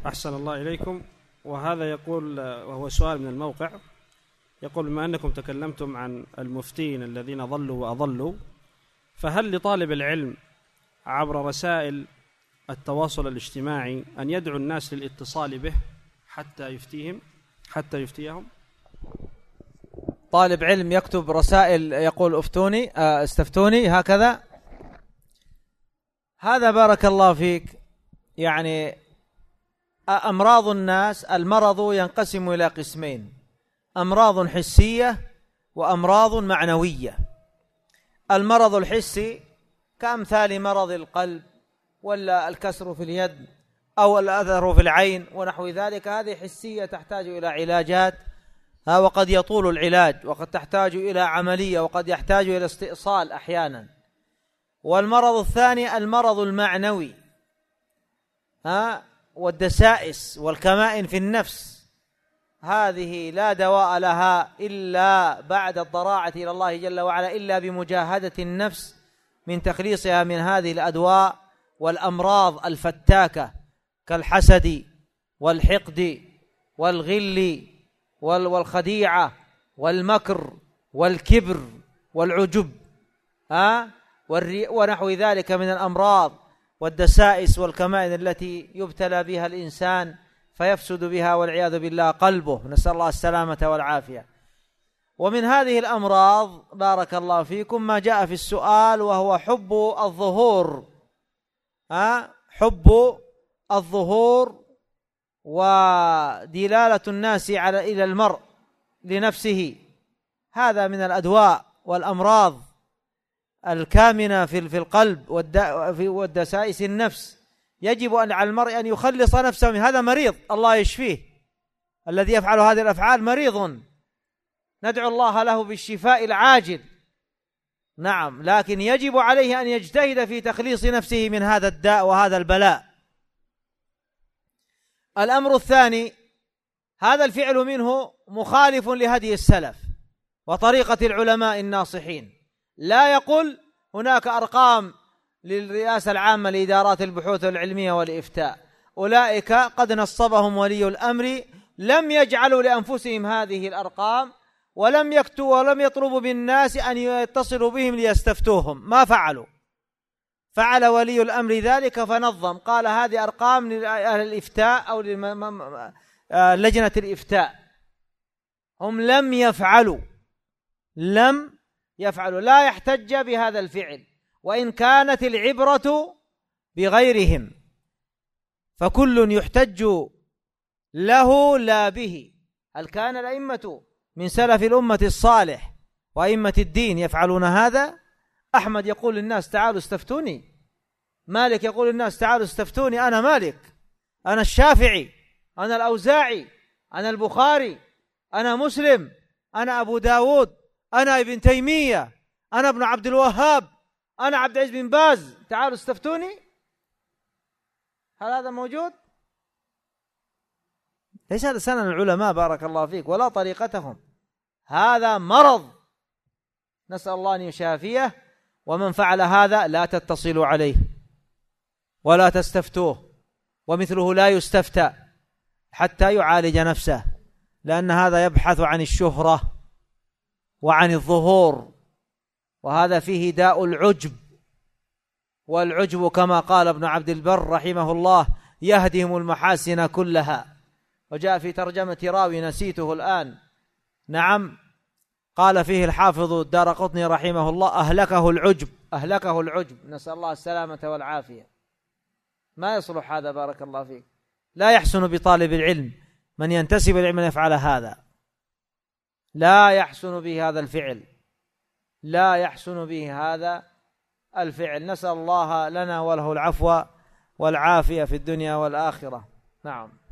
أحسن الله إليكم. وهذا يقول، وهو سؤال من الموقع، يقول: بما أنكم تكلمتم عن المفتين الذين ضلوا وأضلوا، فهل لطالب العلم عبر رسائل التواصل الاجتماعي أن يدعو الناس للاتصال به حتى يفتيهم؟ طالب علم يكتب رسائل يقول استفتوني هكذا، هذا بارك الله فيك يعني أمراض الناس، المرض ينقسم إلى قسمين: أمراض حسية وأمراض معنوية. المرض الحسي كأمثال مرض القلب ولا الكسر في اليد أو الأثر في العين ونحو ذلك، هذه حسية تحتاج إلى علاجات، وقد يطول العلاج، وقد تحتاج إلى عملية، وقد يحتاج إلى استئصال أحيانا. والمرض الثاني المرض المعنوي، والدسائس والكمائن في النفس، هذه لا دواء لها إلا بعد الضراعة إلى الله جل وعلا، إلا بمجاهدة النفس من تخليصها من هذه الأدواء والأمراض الفتاكة كالحسد والحقد والغل والخديعة والمكر والكبر والعجب ونحو ذلك من الأمراض والدسائس والكمائن التي يبتلى بها الإنسان فيفسد بها والعياذ بالله قلبه، نسأل الله السلامة والعافية. ومن هذه الأمراض بارك الله فيكم ما جاء في السؤال، وهو حب الظهور، حب الظهور ودلالة الناس إلى المرء لنفسه. هذا من الأدواء والأمراض الكامنة في القلب والدسائس النفس. يجب على المرء أن يخلص نفسه من هذا، مريض الله يشفيه، الذي يفعل هذه الأفعال مريض، ندعو الله له بالشفاء العاجل، نعم، لكن يجب عليه أن يجتهد في تخليص نفسه من هذا الداء وهذا البلاء. الأمر الثاني، هذا الفعل منه مخالف لهدي السلف وطريقة العلماء الناصحين. لا يقول هناك أرقام للرئاسة العامة لإدارات البحوث العلمية والإفتاء، أولئك قد نصبهم ولي الأمر، لم يجعلوا لأنفسهم هذه الأرقام، ولم يكتبوا ولم يطلبوا بالناس أن يتصلوا بهم ليستفتوهم، ما فعلوا. فعل ولي الأمر ذلك فنظم، قال هذه أرقام لأهل الإفتاء أو لجنة الإفتاء. هم لم يفعلوا، لا يحتج بهذا الفعل، وإن كانت العبرة بغيرهم، فكل يحتج له لا به. هل كان الأئمة من سلف الأمة الصالح وأئمة الدين يفعلون هذا؟ أحمد يقول للناس تعالوا استفتوني، مالك يقول للناس تعالوا استفتوني، أنا مالك، أنا الشافعي، أنا الأوزاعي، أنا البخاري، أنا مسلم، أنا أبو داود، أنا ابن تيمية، أنا ابن عبد الوهاب، أنا عبد العزيز بن باز، تعالوا استفتوني. هل هذا موجود؟ ليس هذا سنن العلماء بارك الله فيك ولا طريقتهم، هذا مرض، نسأل الله أن يشافيه. ومن فعل هذا لا تتصلوا عليه ولا تستفتوه، ومثله لا يستفتى حتى يعالج نفسه، لأن هذا يبحث عن الشهرة وعن الظهور، وهذا فيه داء العجب. والعجب كما قال ابن عبد البر رحمه الله يهدم المحاسن كلها. وجاء في ترجمة راوي نسيته الآن، نعم، قال فيه الحافظ الدارقطني رحمه الله أهلكه العجب، نسأل الله السلامة والعافية. ما يصلح هذا بارك الله فيك. لا يحسن بطالب العلم من ينتسب العلم أن يفعل هذا، لا يحسن به هذا الفعل، لا يحسن به هذا الفعل. نسأل الله لنا وله العفو والعافية في الدنيا والآخرة. نعم.